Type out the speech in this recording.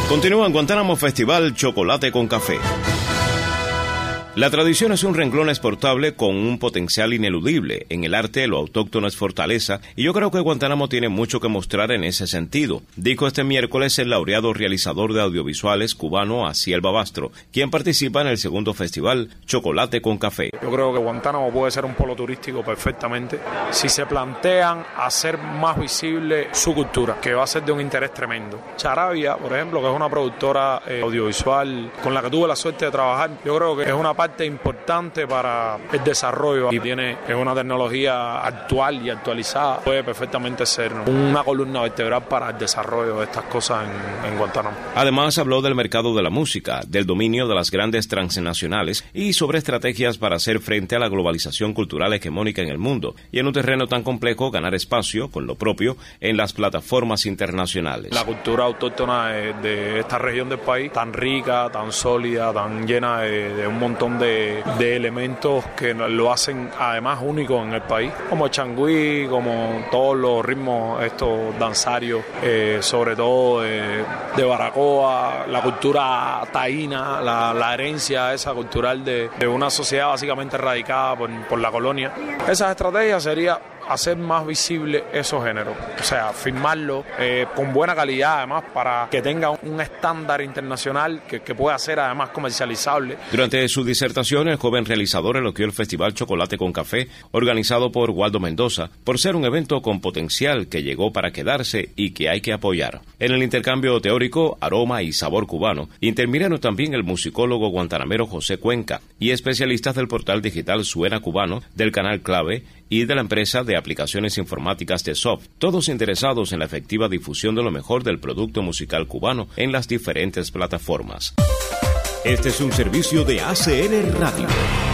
Continúa en Guantánamo Festival Chocolate con Café. La tradición es un renglón exportable con un potencial ineludible. En el arte, lo autóctono es fortaleza, y yo creo que Guantánamo tiene mucho que mostrar en ese sentido, dijo este miércoles el laureado realizador de audiovisuales cubano Aciel Babastro, quien participa en el segundo festival Chocolate con Café. Yo creo que Guantánamo puede ser un polo turístico perfectamente si se plantean hacer más visible su cultura, que va a ser de un interés tremendo. Charavia, por ejemplo, que es una productora audiovisual con la que tuve la suerte de trabajar, yo creo que es una parte importante para el desarrollo y es una tecnología actual y actualizada, puede perfectamente ser una columna vertebral para el desarrollo de estas cosas en Guantánamo. Además habló del mercado de la música, del dominio de las grandes transnacionales y sobre estrategias para hacer frente a la globalización cultural hegemónica en el mundo y en un terreno tan complejo ganar espacio con lo propio en las plataformas internacionales. La cultura autóctona de esta región del país, tan rica, tan sólida, tan llena de un montón de elementos que lo hacen además único en el país, como el changüí, como todos los ritmos estos danzarios, sobre todo de Baracoa, la cultura taína, la herencia esa cultural de una sociedad básicamente radicada por la colonia. Esas estrategias sería hacer más visible esos géneros, o sea, firmarlo con buena calidad además para que tenga un estándar internacional que pueda ser además comercializable. Durante su disertación, el joven realizador elogió el Festival Chocolate con Café, organizado por Waldo Mendoza, por ser un evento con potencial que llegó para quedarse y que hay que apoyar. En el intercambio teórico, aroma y sabor cubano, intervinieron también el musicólogo guantanamero José Cuenca y especialistas del portal digital Suena Cubano, del canal Clave y de la empresa de aplicaciones informáticas de Soft, todos interesados en la efectiva difusión de lo mejor del producto musical cubano en las diferentes plataformas. Este es un servicio de ACN Radio.